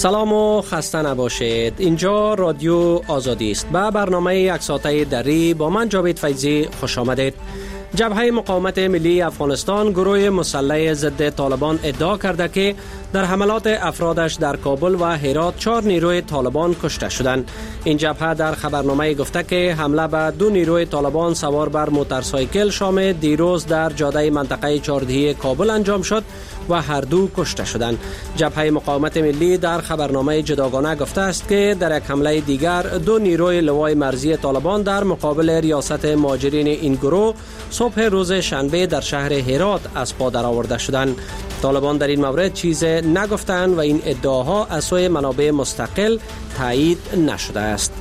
سلام و خسته نباشید. اینجا رادیو آزادی است. به برنامه یک ساعته دری با من جاوید فیضی خوش آمدید. جبهه مقاومت ملی افغانستان گروه مسلح ضد طالبان ادعا کرده که در حملات افرادش در کابل و هرات 4 نیروی طالبان کشته شدند. این جبهه در خبرنامه گفته که حمله به 2 نیروی طالبان سوار بر موتورسایکل شام دیروز در جاده منطقه چهاردهی کابل انجام شد و هر دو کشته شدند. جبهه مقاومت ملی در خبرنامه جداگانه گفته است که در یک حمله دیگر 2 نیروی لوای مرزی طالبان در مقابل ریاست مهاجرین این گروه صبح روز شنبه در شهر هرات از پا درآورده شدند. طالبان در این مورد چیز نگفتند و این ادعاها از سوی منابع مستقل تایید نشده است.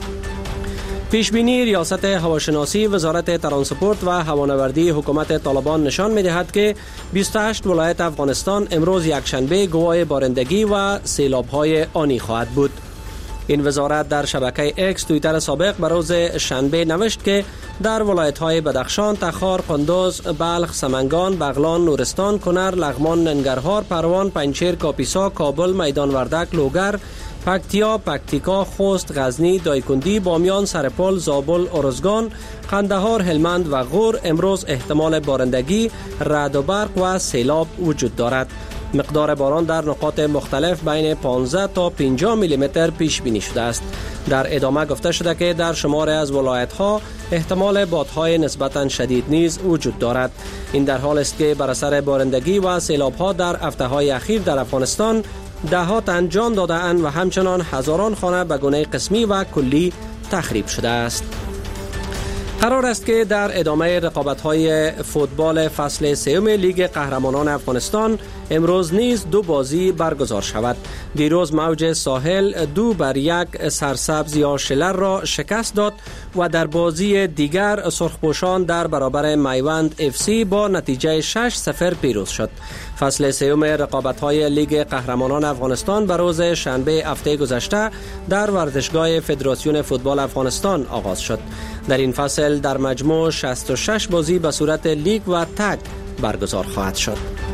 پیشبینی ریاست هواشناسی وزارت ترانسپورت و هوانوردی حکومت طالبان نشان می‌دهد که 28 ولایت افغانستان امروز یکشنبه گواه بارندگی و سیلاب‌های آنی خواهد بود. این وزارت در شبکه اکس توییتر سابق بر روز شنبه نوشت که در ولایت‌های بدخشان، تخار، قندوز، بلخ، سمنگان، بغلان، نورستان، کنر، لغمان، ننگرهار، پروان، پنجشیر، کاپیسا، کابل، میدان وردک، لوگر، پکتیا، پکتیکا، خوست، غزنی، دایکندی، بامیان، سرپل، زابل، ارزگان، قندهار، هلمند و غور امروز احتمال بارندگی، رعد و برق و سیلاب وجود دارد. مقدار باران در نقاط مختلف بین 15 تا 50 میلیمتر پیش بینی شده است. در ادامه گفته شده که در شمار از ولایت‌ها احتمال بادهای نسبتاً شدید نیز وجود دارد. این در حال است که بر اثر بارندگی و سیلاب‌ها در هفته‌های اخیر در افغانستان ده‌ها تن جان داده‌اند و همچنان هزاران خانه به گونه قسمی و کلی تخریب شده است. قرار است که در ادامه رقابت‌های فوتبال فصل سوم لیگ قهرمانان افغانستان امروز نیز 2 بازی برگزار شود. دیروز موج ساحل 2-1 سرسبز یا شلر را شکست داد و در بازی دیگر سرخپوشان در برابر میوند FC با نتیجه 6-0 پیروز شد. فصل سوم رقابت‌های لیگ قهرمانان افغانستان به روز شنبه هفته گذشته در ورزشگاه فدراسیون فوتبال افغانستان آغاز شد. در این فصل در مجموع 66 بازی به صورت لیگ و تگ برگزار خواهد شد.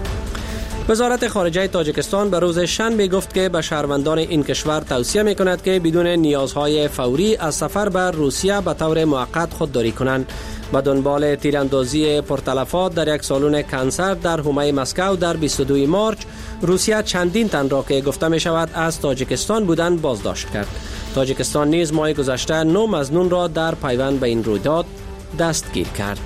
وزارت خارجه تاجیکستان به روز شنبه گفت که به شهروندان این کشور توصیه می‌کند که بدون نیازهای فوری از سفر به روسیه به طور موقت خودداری کنند. به دنبال تیراندازی پرتلفات در یک سالن کنسرت در حومه مسکو در 22 مارچ، روسیه چندین تن را که گفته می شود از تاجیکستان بودند بازداشت کرد. تاجیکستان نیز ماه گذشته 9 مظنون را در پیوند به این رویداد دستگیر کرد.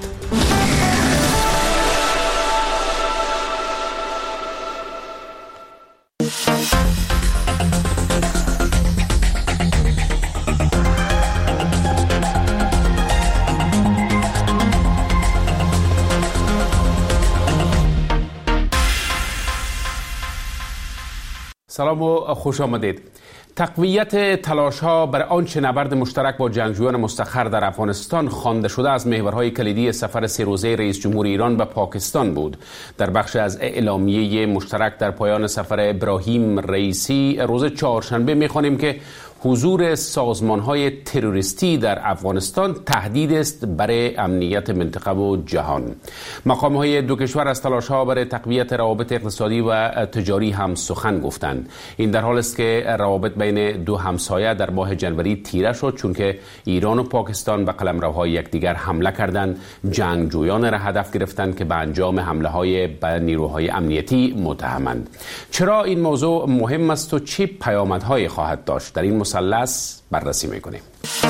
سلام و خوش آمدید. تقویت تلاش‌ها برای آنچه نبرد مشترک با جنگجویان مستخر در افغانستان خوانده شده از محورهای کلیدی سفر 3 روزه رئیس جمهور ایران به پاکستان بود. در بخش از اعلامیه مشترک در پایان سفر ابراهیم رئیسی روز چهارشنبه می‌خوانیم که حضور سازمان‌های تروریستی در افغانستان تهدید است برای امنیت منطقه و جهان. مقام‌های دو کشور از تلاش‌ها برای تقویت روابط اقتصادی و تجاری هم سخن گفتند. این در حال است که روابط بین دو همسایه در ماه جنوری تیره شد، چون که ایران و پاکستان به قلمروهای یکدیگر حمله کردند، جنگجویان را هدف گرفتند که به انجام حمله‌های به نیروهای امنیتی متهمند. چرا این موضوع مهم است و چه پیامدهایی خواهد داشت؟ در این مثلث بررسی می‌کنیم.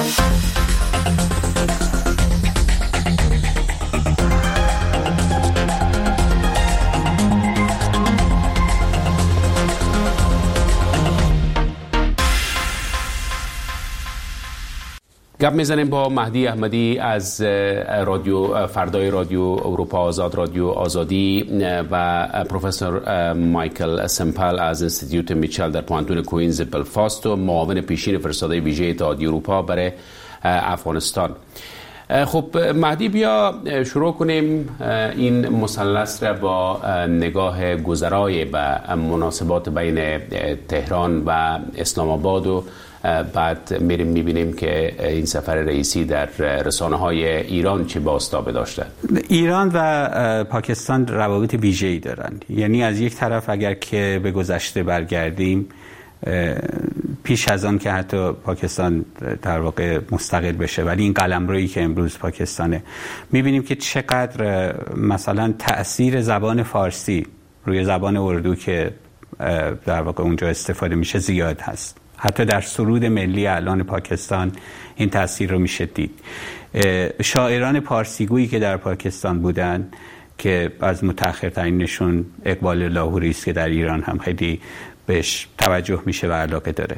گپ میزنیم با مهدی احمدی از فردای رادیو اروپا آزاد، رادیو آزادی، و پروفسور مایکل سمپل از انستیتیوت میچل در پوانتون کوینز بلفاست و معاون پیشین فرستاده ویژه اتحادیه اروپا برای افغانستان. خب مهدی، بیا شروع کنیم این مثلث را با نگاه گذرای به مناسبات بین تهران و اسلام آباد و بعد میریم میبینیم که این سفر رئیسی در رسانه‌های ایران چه بازتابی داشته. ایران و پاکستان روابط ویژه‌ای دارند. یعنی از یک طرف اگر که به گذشته برگردیم، پیش از آن که حتی پاکستان در واقع مستقل بشه، ولی این قلمرویی که امروز پاکستانه، می‌بینیم که چقدر مثلا تأثیر زبان فارسی روی زبان اردو که در واقع اونجا استفاده میشه زیاد هست. حتی در سرود ملی الان پاکستان این تأثیر رو میشه دید. شاعران پارسیگویی که در پاکستان بودن که از متأخرترینشون اقبال لاهوری است که در ایران هم خیلی بهش توجه میشه و علاقه داره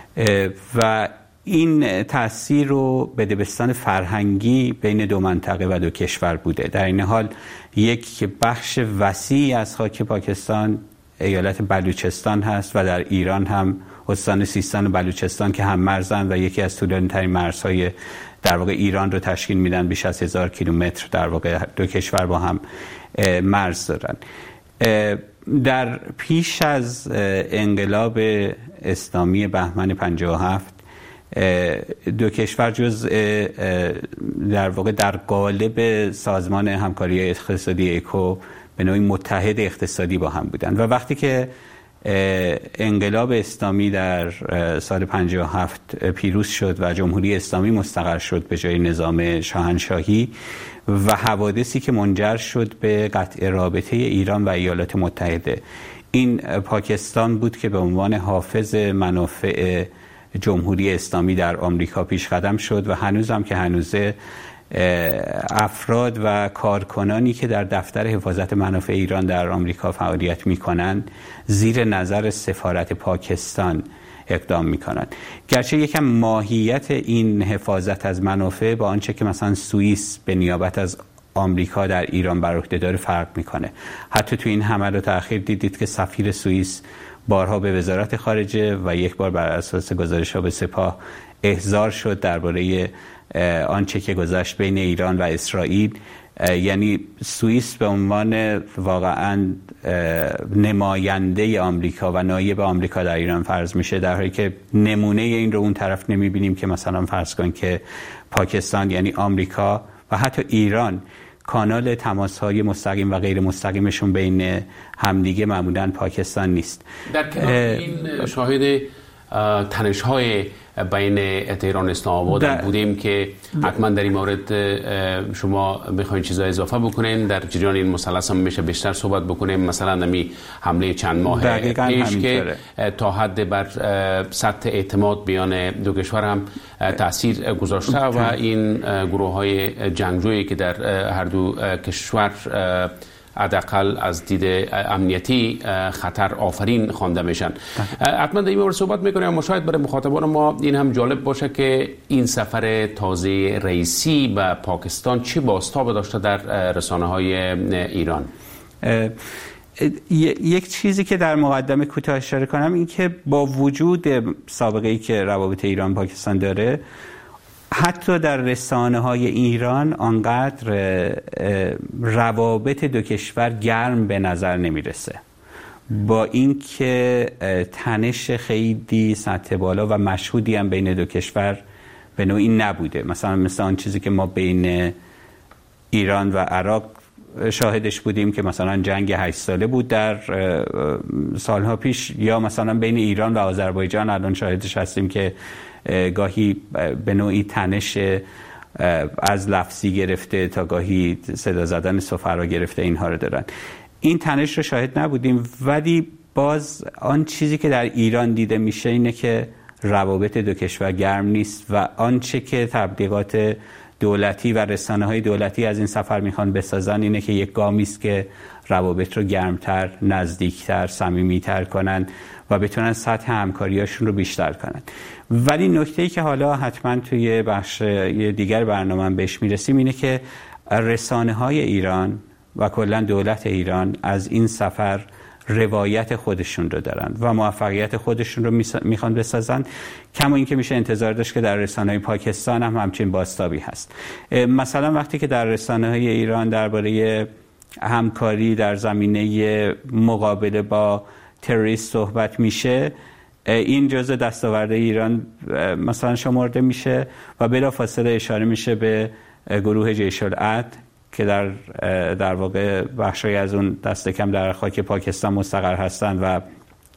و این تأثیر رو به دبستان فرهنگی بین دو منطقه و دو کشور بوده. در این حال یک بخش وسیعی از خاک پاکستان ایالت بلوچستان هست و در ایران هم استان سیستان و بلوچستان که هم مرزن و یکی از طولانی‌ترین مرزهای در واقع ایران رو تشکیل میدن. بیش از 1000 کیلومتر در واقع دو کشور با هم مرز دارن. در پیش از انقلاب اسلامی بهمن 57 دو کشور جز در واقع در قالب سازمان همکاری اقتصادی اکو به نوعی متحد اقتصادی با هم بودن و وقتی که انقلاب اسلامی در سال 57 پیروز شد و جمهوری اسلامی مستقر شد به جای نظام شاهنشاهی و حوادثی که منجر شد به قطع رابطه ایران و ایالات متحده، این پاکستان بود که به عنوان حافظ منافع جمهوری اسلامی در آمریکا پیش قدم شد و هنوزم که هنوزه افراد و کارکنانی که در دفتر حفاظت منافع ایران در آمریکا فعالیت می‌کنند زیر نظر سفارت پاکستان اقدام می‌کنند. گرچه یکم ماهیت این حفاظت از منافع با آنچه که مثلا سوئیس به نیابت از آمریکا در ایران بر عهده داره فرق می‌کنه. حتی تو این حملات اخیر دیدید که سفیر سوئیس بارها به وزارت خارجه و یک بار بر اساس گزارش‌ها به سپاه احضار شد درباره آنچه که گذشت بین ایران و اسرائیل. یعنی سوئیس به عنوان واقعاً نماینده آمریکا و نایب آمریکا در ایران فرض میشه، در حالی که نمونه این رو اون طرف نمیبینیم که مثلا فرض کن که پاکستان یعنی آمریکا و حتی ایران کانال تماس‌های مستقیم و غیر مستقیمشون بین همدیگه معمولاً پاکستان نیست. در کنار این شاهد تنش‌های بین تهران و اسلام آباد بودیم که حتما در این مورد شما میخواین چیزا اضافه بکنین. در جریان این مثلث هم میشه بیشتر صحبت بکنیم. مثلا نمی حمله چند ماه پیش که تا حد بر سطح اعتماد بیان دو کشور هم تاثیر گذاشته و این گروه‌های جنگجویی که در هر دو کشور حداقل از دید امنیتی خطر آفرین خوانده میشن. حتما در این مورد صحبت میکنیم اما شاید برای مخاطبان ما این هم جالب باشه که این سفر تازه رئیسی به پاکستان چه بازتاب داشته در رسانه‌های ایران. یک چیزی که در مقدمه کوتاه اشاره کنم این که با وجود سابقه‌ای که روابط ایران پاکستان داره، حتی در رسانه‌های ایران آنقدر روابط دو کشور گرم به نظر نمیرسه، با اینکه تنش خیلی سطح بالا و مشهودی هم بین دو کشور به نوعی نبوده. مثلا آن چیزی که ما بین ایران و عراق شاهدش بودیم که مثلا جنگ 8 ساله بود در سالها پیش، یا مثلا بین ایران و آذربایجان الان شاهدش هستیم که گاهی به نوعی تنش از لفظی گرفته تا گاهی صدا زدن سفرا گرفته اینها رو دارن. این تنش رو شاهد نبودیم، ولی باز آن چیزی که در ایران دیده میشه اینه که روابط دو کشور گرم نیست و آنچه که تبلیغات دولتی و رسانه‌های دولتی از این سفر میخوان بسازن اینه که یک گامی است که روابط رو گرمتر، نزدیکتر، صمیمیتر کنن و بتونن سطح همکاریاشون رو بیشتر کنن. ولی نکته‌ای که حالا حتما توی بخش دیگر برنامه بهش میرسیم اینه که رسانه‌های ایران و کلا دولت ایران از این سفر روایت خودشون رو دارن و موفقیت خودشون رو میخوان بسازن. کما این که میشه انتظار داشت که در رسانه‌های پاکستان هم همچین بازتابی هست. مثلا وقتی که در رسانه‌های ایران درباره همکاری در زمینه مقابله با تروریست صحبت میشه، این جزء دستاورد ایران مثلا شمرده میشه و بلافاصله اشاره میشه به گروه جیش العدل که در واقع بخشی از اون دست کم در خاک پاکستان مستقر هستند و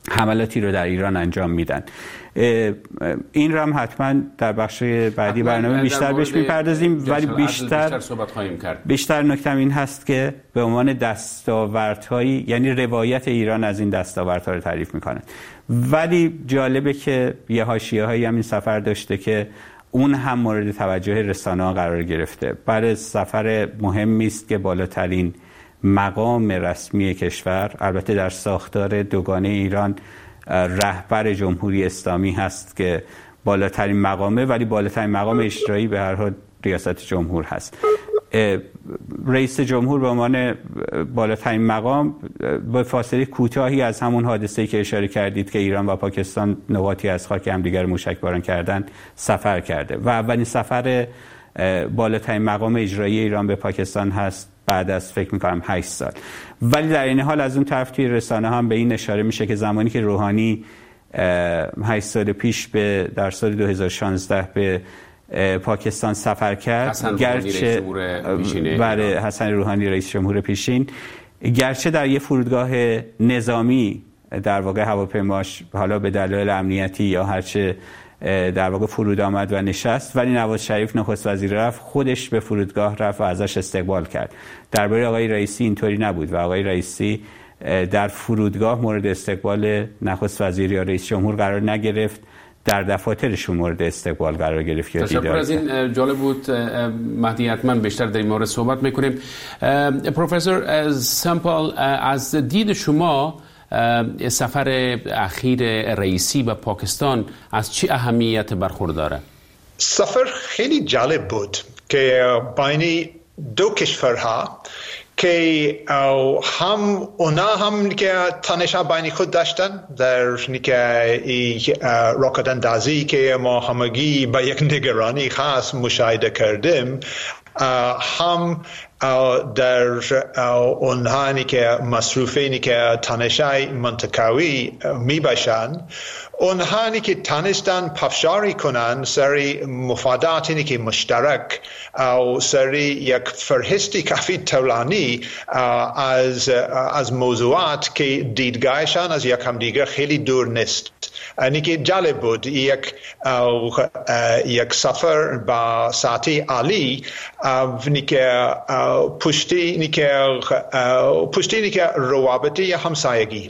حملاتی رو در ایران انجام میدن. این رو هم حتما در بخش بعدی برنامه بیشتر بهش میپردازیم، ولی بیشتر صحبت خواهیم کرد. بیشتر نکتم این هست که به عنوان دستاوردهایی، یعنی روایت ایران از این دستاوردها رو تعریف میکنن. ولی جالبه که یه حاشیه‌هایی هم این سفر داشته که اون هم مورد توجه رسانه‌ها قرار گرفته. برای سفر مهمی است که بالاترین مقام رسمی کشور، البته در ساختار دوگانه ایران رهبر جمهوری اسلامی هست که بالاترین مقامه، ولی بالاترین مقام اجرایی به هر حال ریاست جمهور هست. رئیس جمهور به عنوان بالاترین مقام با فاصله کوتاهی از همون حادثه‌ای که اشاره کردید که ایران و پاکستان نقاطی از خاک همدیگر موشکباران کردن سفر کرده و اولین سفر بالاترین مقام اجرایی ایران به پاکستان هست بعد از فکر می‌کنم 8 سال. ولی در این حال از اون طرف توی رسانه هم به این اشاره میشه که زمانی که روحانی 8 سال پیش در سال 2016 به پاکستان سفر کرد، گرچه برای حسن روحانی رئیس جمهور پیشین، گرچه در یه فرودگاه نظامی در واقع هواپیماش حالا به دلایل امنیتی یا هرچه در واقع فرود آمد و نشست، ولی نواز شریف نخست وزیر رفت، خودش به فرودگاه رفت و ازش استقبال کرد. درباره آقای رئیسی اینطوری نبود و آقای رئیسی در فرودگاه مورد استقبال نخست وزیر یا رئیس جمهور قرار نگرفت، در دفاترشون مورد استقبال قرار گرفت. تشکر از این، جالب بود. مهدی حتما بیشتر در این مورد صحبت میکنیم. پروفسور سمپل، از دید شما سفر اخیر رئیسی به پاکستان از چه اهمیت برخورداره؟ سفر خیلی جالب بود که بین دو کشورها که هم که تنش بین خود داشتن در راکت اندازی که ما همگی با یک نگرانی خاص مشاهده کردیم، هم در اونهایی که مصروفینی که تنشای منطقوی می باشند، اونهایی که تانستن پافشاری کنن سری مفاداتی که مشترک او سری یک فهرستی کافی طولانی از موضوعات که دیدگاهشان از یک همدیگر خیلی دور نیست. اینکه جالب بود یک سفر با سطح عالی که پشتی که روابطی همسایگی.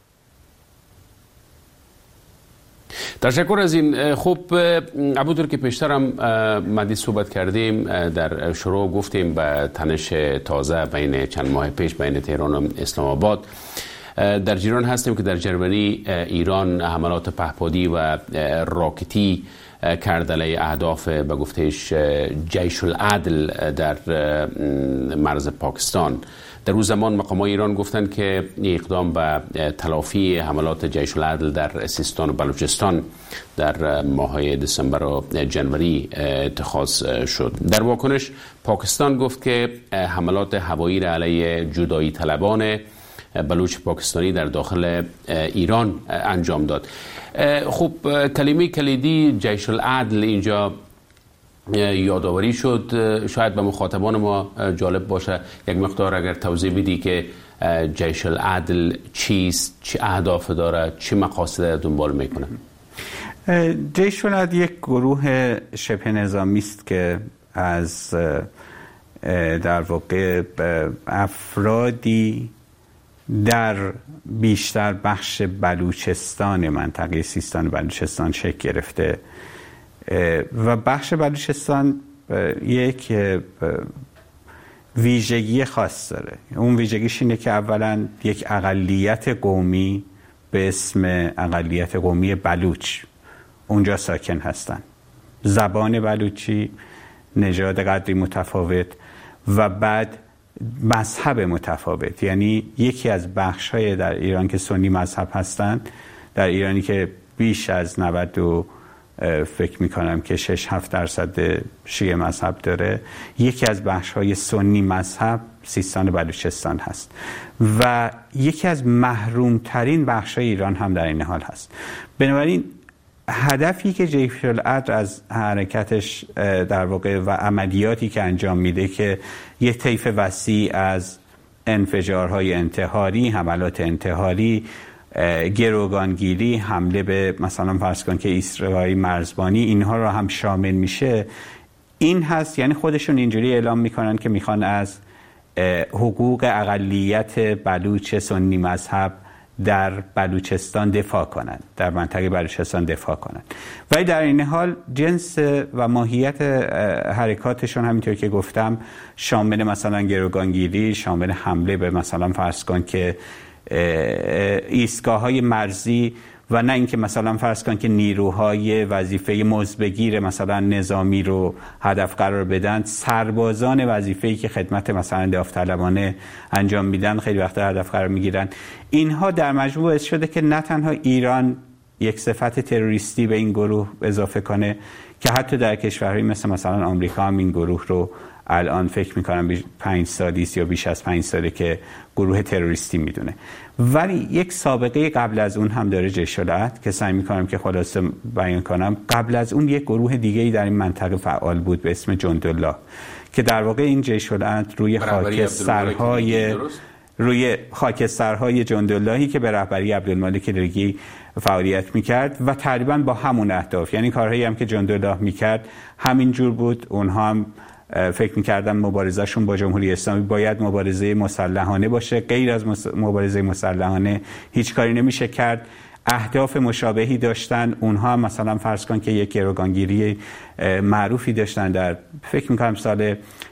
تشکر از این. خب همونطور که پیشتر هم مدی صحبت کردیم، در شروع گفتیم به تنش تازه بین چند ماه پیش بین تهران و اسلام آباد. در جریان هستیم که در جرمنی ایران حملات پهپادی و راکتی کرد علیه اهداف به گفتهش جیش العدل در مرز پاکستان. در اون زمان مقامات ایران گفتند که اقدام به تلافی حملات جیش العدل در سیستان و بلوچستان در ماه‌های دسامبر و جنوری اتخاذ شد. در واکنش پاکستان گفت که حملات هوایی علیه جدایی طلبان بلوچ پاکستانی در داخل ایران انجام داد. خب کلمه کلیدی جیش العدل اینجا یادآوری شد. شاید به مخاطبان ما جالب باشه یک مقدار اگر توضیح بدی که جیش العدل چیست، چه اهداف داره، چه مقاصد دنبال میکنه؟ جیش العدل یک گروه شبه نظامی است که از در واقع افرادی در بیشتر بخش بلوچستان منطقه سیستان و بلوچستان شکل گرفته و بخش بلوچستان یک ویژگی خاص داره. اون ویژگیش اینه که اولا یک اقلیت قومی به اسم اقلیت قومی بلوچ اونجا ساکن هستن، زبان بلوچی، نژاد قدری متفاوت و بعد مذهب متفاوت. یعنی یکی از بخش‌های در ایران که سنی مذهب هستند، در ایرانی که بیش از 90 فکر میکنم که 6-7% شیعه مذهب داره، یکی از بخش‌های سنی مذهب سیستان بلوچستان هست و یکی از محرومترین بخش‌های ایران هم در این حال هست. بنابراین هدفی که جیش العدل از حرکتش در واقع و عملیاتی که انجام میده که یه طیف وسیع از انفجارهای انتحاری، حملات انتحاری، گروگانگیری، حمله به مثلا فرض کن که اسرائیل مرزبانی، اینها رو هم شامل میشه. این هست، یعنی خودشون اینجوری اعلام میکنن که میخوان از حقوق اقلیت بلوچ سنی مذهب در بلوچستان دفاع کنند، در منطقه بلوچستان دفاع کنند. ولی در این حال جنس و ماهیت حرکاتشون همینطور که گفتم شامل مثلا گروگانگیری، شامل حمله به مثلا فرض کن که ایستگاه‌های مرزی و نه اینکه مثلا فرض کن که نیروهای وظیفه مزبگیر مثلا نظامی رو هدف قرار بدن، سربازان وظیفه‌ای که خدمت مثلا داوطلبانه انجام میدن خیلی وقتا هدف قرار میگیرن. اینها در مجموع باعث شده که نه تنها ایران یک صفت تروریستی به این گروه اضافه کنه که حتی در کشورهایی مثلا آمریکا هم این گروه رو الان فکر میکنم 5 سالی است یا بیش از 5 ساله که گروه تروریستی میدونه. ولی یک سابقه قبل از اون هم داره جیش العدل که سعی میکنم که خلاصه بیان کنم. قبل از اون یک گروه دیگه‌ای در این منطقه فعال بود به اسم جندالله که در واقع این جیش العدل روی خاکسترهای جنداللهی که به رهبری عبدالمالک ریگی فعالیت میکرد و تقریبا با همون اهداف، یعنی کارهایی هم که جندالله میکرد همین جور بود. اونها هم فکر میکردن مبارزهشون با جمهوری اسلامی باید مبارزه مسلحانه باشه، غیر از مبارزه مسلحانه هیچ کاری نمیشه کرد. اهداف مشابهی داشتن. اونها هم مثلا فرض کن که یک گروگانگیری معروفی داشتن در فکر میکنم سال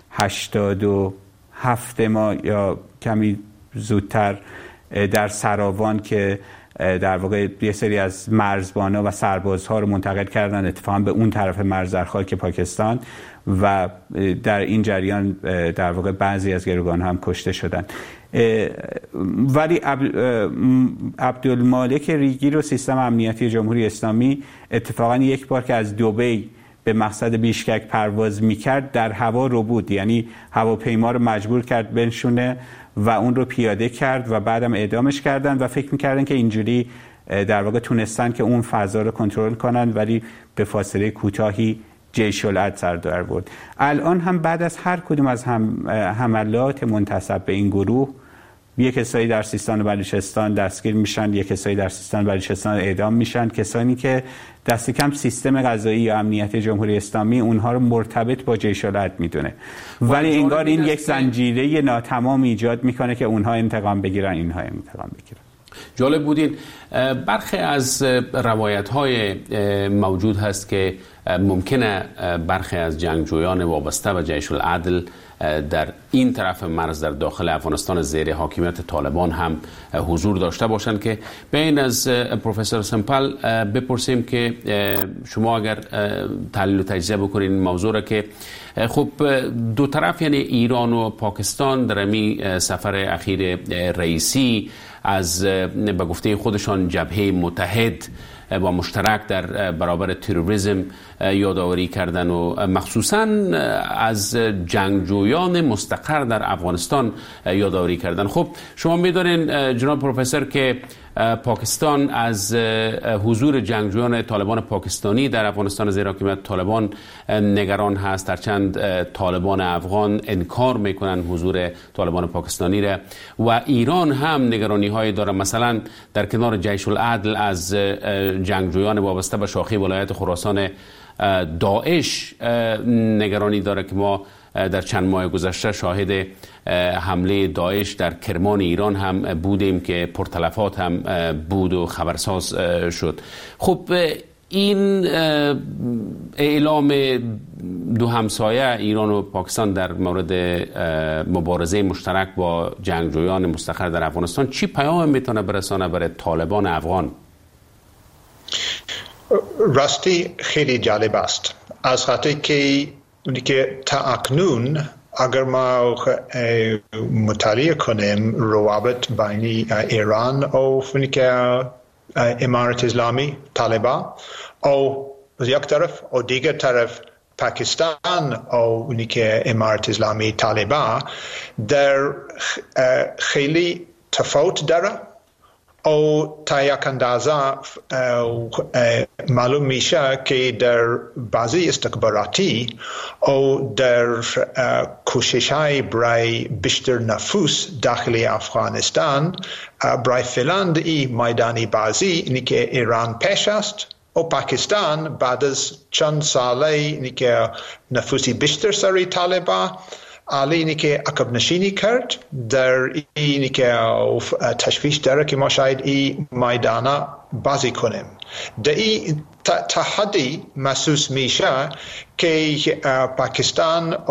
87 ما یا کمی زودتر در سراوان که در واقع یه سری از مرزبانا و سربازها رو منتقل کردن اتفاقا به اون طرف مرز در خاک پاکستان و در این جریان در واقع بعضی از گروگان‌ها هم کشته شدن. ولی عبدالمالک ریگی رو سیستم امنیتی جمهوری اسلامی اتفاقا یک بار که از دبی به مقصد بیشکک پرواز میکرد در هوا رو بود، یعنی هواپیما رو مجبور کرد بنشونه و اون رو پیاده کرد و بعدم اعدامش کردن و فکر میکردن که اینجوری در واقع تونستن که اون فضا رو کنترل کنن، ولی به فاصله کوتاهی جیش العدل سر در برد. الان هم بعد از هر کدوم از حملات منتسب به این گروه یک کسایی در سیستان و بلوچستان دستگیر میشن، یک کسایی در سیستان و بلوچستان اعدام میشن، کسانی که دست کم سیستم قضایی یا امنیت جمهوری اسلامی اونها رو مرتبط با جیش العدل میدونه، ولی انگار این یک زنجیره ناتمام ایجاد میکنه که اونها انتقام بگیرن، اینها انتقام بگیرن. جالب بودین. برخی از روایت‌های موجود هست که ممکنه برخی از جنگجویان وابسته به جیش العدل در این طرف مرز در داخل افغانستان زیر حاکمیت طالبان هم حضور داشته باشند که بین از پروفسور سمپل بپرسیم که شما اگر تحلیل و تجزیه بکنین این موضوع را که خب دو طرف یعنی ایران و پاکستان در این سفر اخیر رئیسی از به گفته خودشان جبهه متحد و مشترک در برابر تروریسم یادآوری کردن و مخصوصاً از جنگجویان مستقر در افغانستان یادآوری کردن. خب شما می‌دونین جناب پروفسور که پاکستان از حضور جنگجویان طالبان پاکستانی در افغانستان زیر حاکمیت طالبان نگران هست، هرچند طالبان افغان انکار میکنن حضور طالبان پاکستانی را و ایران هم نگرانی‌های داره. مثلا در کنار جیش العدل از جنگجویان وابسته به شاخه ولایت خراسان داعش نگرانی داره که ما در چند ماه گذشته شاهد حمله داعش در کرمان ایران هم بودیم که پرتلفات هم بود و خبرساز شد. خب این اعلام دو همسایه ایران و پاکستان در مورد مبارزه مشترک با جنگجویان مستقر در افغانستان چی پیام میتونه برسانه برای طالبان افغان؟ راستی خیلی جالب است از خاطر که تا اکنون اگر ما مطالعه کنیم روابط بین ایران و امارت اسلامی طالبان او یک طرف و دیگر طرف پاکستان و امارت اسلامی طالبان در خیلی تفاوت داره او تا یک اندازه معلوم میشه که در بعضی استخباراتی او در کوشش های برای بیشتر نفوذ داخل افغانستان برای فعلا این میدانی بازی اینی که ایران پیش است و پاکستان بعد از چند ساله اینی که نفوذی بیشتر سری طالبان علی اینی که عقب نشینی کرد در اینی که تشویش داره که ما شاید این میدانه بازی کنیم. در این تحدی محسوس میشه که پاکستان و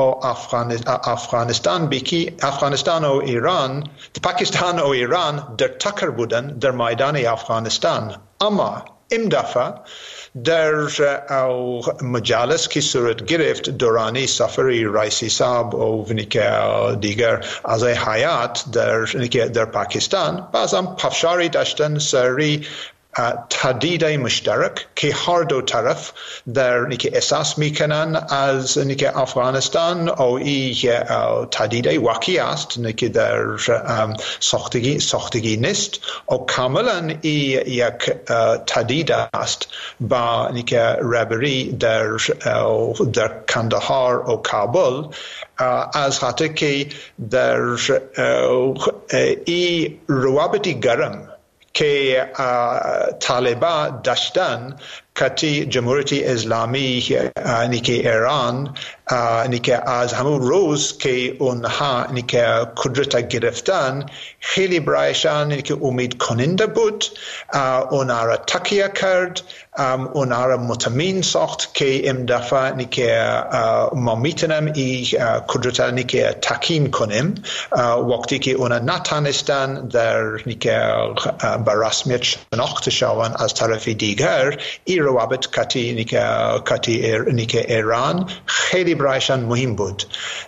افغانستان و ایران، پاکستان و ایران در تکر بودن در میدان افغانستان، اما این دفعه در مجالس که صورت گرفت دورانی سفری رئیسی صاحب و دیگر اعضای هیئت در پاکستان بازم پافشاری داشتن سری تهدید مشترک که هر دو طرف در احساس میکنن از افغانستان او این تهدید واقعی است که در ساختگی نیست و کاملا یک تهدید است با رهبری در کندهار و کابل، از خاطر که در این روابطی گرم که طالبان داشتن کتی جمهوریت اسلامی که ایران که از همون روز که اونها که قدرت گرفتن خیلی برایشان که امید کننده بود، اونها را تکیه کرد، اونها را مطمئن ساخت که این دفعه که ما میتونیم این قدرت که تکین کنیم وقتی که اونها نتانستن در به رسمیت شناخته شوند از طرف دیگر. این روابط کتی ایران خیلی برایشان مهم بود.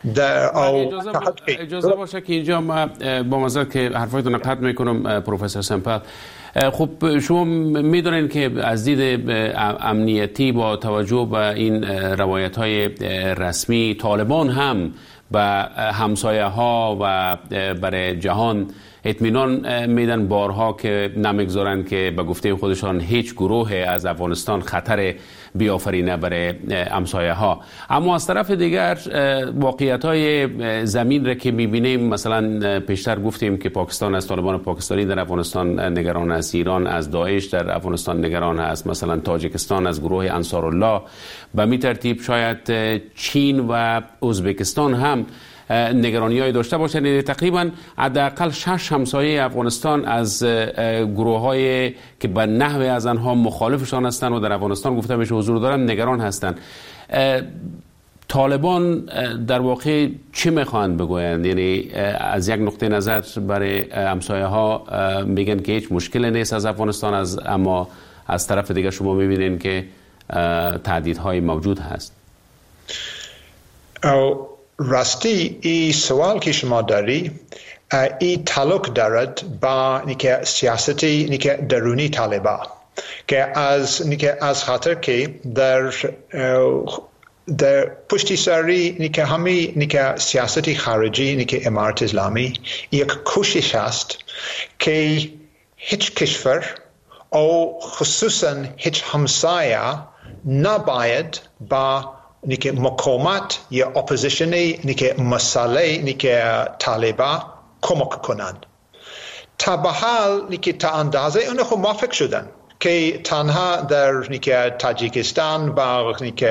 اجازه باشه که اینجا ما با مزد که حرفایتون قطع میکنم پروفسور سمپل. خب شما میدونین که از دید امنیتی با توجه به این روایت‌های رسمی طالبان هم به همسایه ها و برای جهان اطمینان میدن بارها که نمیگذارن که به گفته خودشان هیچ گروه از افغانستان خطر بیافرینه برای همسایه ها. اما از طرف دیگر واقعیت های زمین را که میبینیم، مثلا پیشتر گفتیم که پاکستان از طالبان پاکستانی در افغانستان نگران است، ایران از داعش در افغانستان نگران است، مثلا تاجیکستان از گروه انصارالله، به می ترتیب شاید چین و ازبکستان هم نگرانی‌های داشته باشند. تقریبا حداقل 6 همسایه افغانستان از گروه‌های که به نحوی از آنها مخالفشان هستند و در افغانستان گفته میشه حضور دارند نگران هستند. طالبان در واقع چی میخواهند بگویند؟ یعنی از یک نقطه نظر برای همسایه ها میگن که هیچ مشکلی نیست از افغانستان، اما از طرف دیگر شما میبینین که تهدیدهای موجود هست. راستی این سوال که شما داری این تعلق دارد با سیاستی درونی طالبان که از خاطر که در پشتی سری همه سیاستی خارجی امارت اسلامی یک کوشش است که هیچ کشور او خصوصا هیچ همسایه نباید با مقاومت یا اپوزیشنی مسئله طالبان کمک کنند. تا به حال تا اندازه اونها موافق شدن که تنها در تاجیکستان با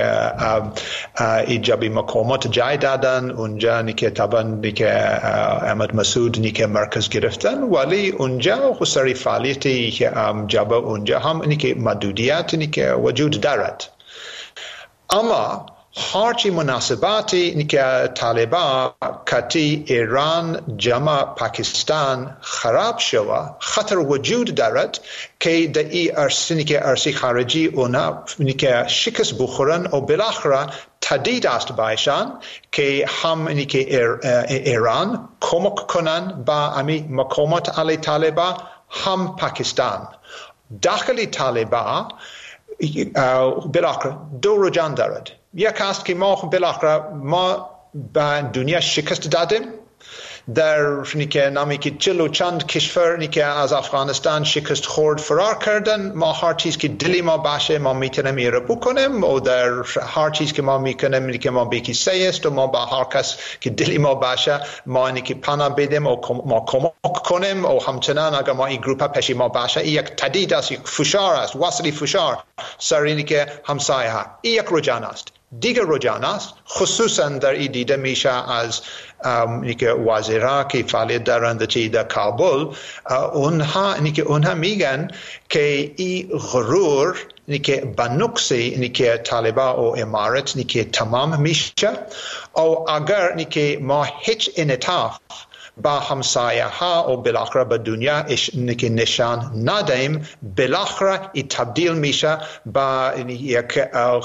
ایجابی مقاومت جای دادن اونجا طبعا احمد مسعود مرکز گرفتن، ولی اونجا خسری فعالیتی جاب اونجا هم محدودیت وجود دارد. اما هرچی مناسباتی که طالبان کتی ایران جمع پاکستان خراب شود خطر وجود دارد که در این ارسی خارجی اونا شکست بخورن و بالاخره تهدید است بایشان که هم ایران کمک کنن با امی مقاومت علی طالبان، هم پاکستان. داخل طالبان بالاخره دو رجحان دارد. یک است که ما بالاخره ما به دنیا شکست دادیم در نیکه نامی که 40 چند کشور نیکه از افغانستان شکست خورد فرار کردن. ما هر چیز که دلی ما باشه ما میتونیم ایره بکنیم و در هر چیز که ما میکنیم نیکه ما بیکی سیست و ما با هر کس که دلی ما باشه ما نیکه پناه بدیم و ما کمک کنیم و همچنان اگر ما این گروپ پیشی ما باشه یک تهدید است، یک فشار است، وصلی فشار سر اینکه همسایه ها. این یک رجحان است. دیگر رجحان است خصوصا در این دیده میشه از نیکه وزیرها که فعالیت دارند در کابل. اونها میگن که این غرور نیکه به نقص نیکه طالبان و امارت نیکه تمام میشه و اگر نیکه ما هیچ انعطاف با همسایه ها و بالاخره به دنیا نشان ندهیم، بالاخره این تبدیل میشه با یک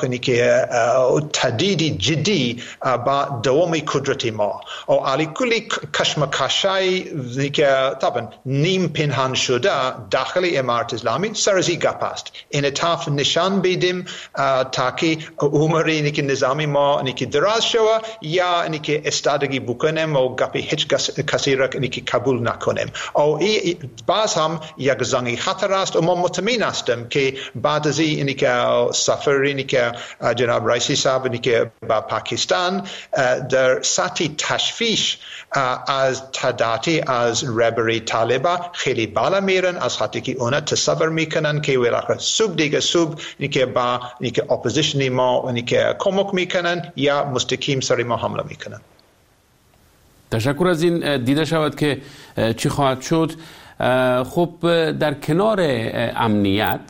تهدید جدی با دوام قدرت ما و علی کلی کشمکشای که طبعا نیم پنهان شده داخل امارت اسلامی سرزی گپ است. انعطاف نشان بدیم تا که عمری نظامی ما دراز شود یا استادگی بکنیم و گپی هیچ کسی را که قبول نکنیم. او باز هم یک زنگی خطر است و ما مطمئن هستیم که بعد از این که سفری که جناب رئیسی صاحب که با پاکستان در سطح تشویش از تعدادی از رهبری طالبان خیلی بالا میرن، از خاطر که اونا تصور میکنن که ولاخر صبح دیگه صبح که با اپوزیشن ما که کمک میکنن یا مستقیم سر ما حمله میکنن. تشکر از این. دیده شود که چی خواهد شد. خب در کنار امنیت،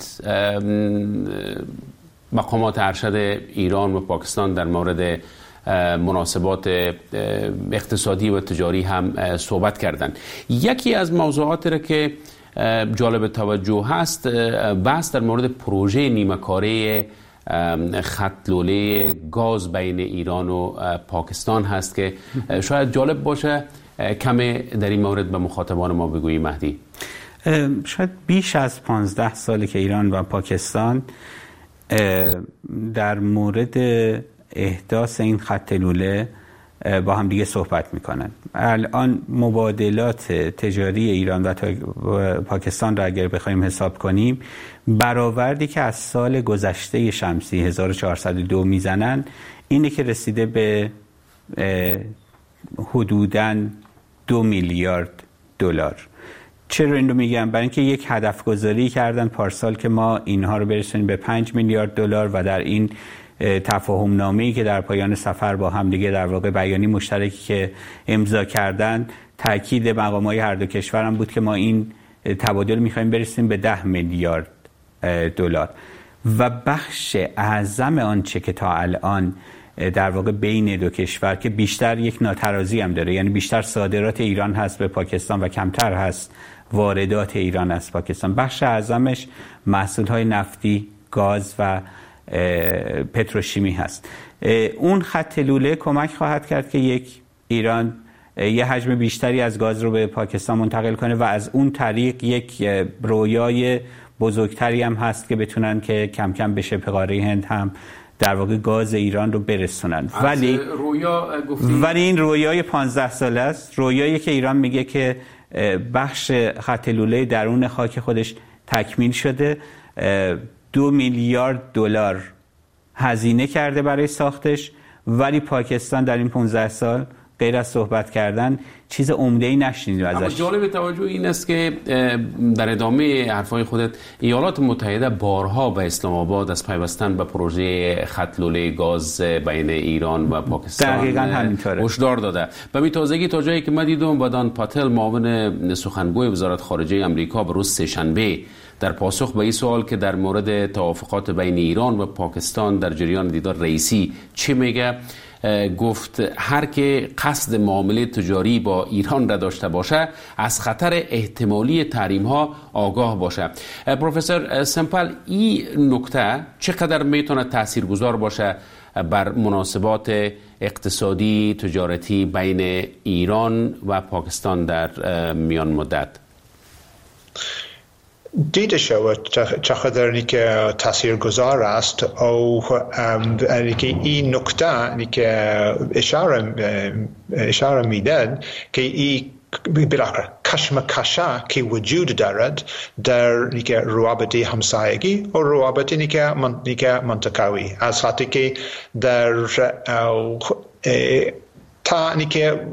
مقامات ارشد ایران و پاکستان در مورد مناسبات اقتصادی و تجاری هم صحبت کردند. یکی از موضوعات را که جالب توجه هست بحث در مورد پروژه نیمه‌کاره خط لوله گاز بین ایران و پاکستان هست که شاید جالب باشه کمی در این مورد به مخاطبان ما بگویی مهدی. شاید بیش از 15 ساله که ایران و پاکستان در مورد احداث این خط لوله با هم دیگه صحبت میکنن. الان مبادلات تجاری ایران و پاکستان را اگر بخوایم حساب کنیم، برآوردی که از سال گذشته شمسی 1402 میزنن اینه که رسیده به حدوداً 2 میلیارد دلار. چرا این رو میگم؟ برای اینکه یک هدف گذاری کردن پارسال که ما اینها رو برسونیم به 5 میلیارد دلار و در این تفاهم نامه‌ای که در پایان سفر با هم دیگه در واقع بیانیه مشترکی که امضا کردن، تاکید مقام‌های هر دو کشور هم بود که ما این تبادل می‌خوایم برسیم به 10 میلیارد دلار و بخش اعظم آنچه که تا الان در واقع بین دو کشور که بیشتر یک ناترازی هم داره، یعنی بیشتر صادرات ایران هست به پاکستان و کمتر هست واردات ایران از پاکستان، بخش اعظمش محصولات نفتی، گاز و پتروشیمی هست. اون خط لوله کمک خواهد کرد که ایران یه حجم بیشتری از گاز رو به پاکستان منتقل کنه و از اون طریق یک رویای بزرگتری هم هست که بتونن که کم کم به شبه قاره هند هم در واقع گاز ایران رو برسونن. ولی این رویای 15 ساله است، رویایی که ایران میگه که بخش خط لوله درون خاک خودش تکمیل شده، 2 میلیارد دلار هزینه کرده برای ساختش، ولی پاکستان در این 15 سال غیر از صحبت کردن چیز عمده‌ای نشنیدیم ازش. اما جالب توجه این است که در ادامه حرفای خودت ایالات متحده بارها به اسلام آباد از پیوستن به پروژه خط لوله گاز بین ایران و پاکستان هشدار داده. به می تازگی تا جایی که من دیدم بدان پاتل معاون سخنگوی وزارت خارجه آمریکا به روز سه‌شنبه در پاسخ به این سوال که در مورد توافقات بین ایران و پاکستان در جریان دیدار رئیسی چه میگه، گفت هر که قصد معامله تجاری با ایران را داشته باشه از خطر احتمالی تحریم ها آگاه باشه. پروفسور سمپل، این نکته چقدر میتونه تاثیرگذار باشه بر مناسبات اقتصادی تجارتی بین ایران و پاکستان در میان مدت؟ دیده شود چقدر که تاثیرگذار است او که این نکته که اشاره میدن که این بالاخره کشمکشی که وجود دارد در روابط همسایگی و روابط منطقوی از حتی که در تا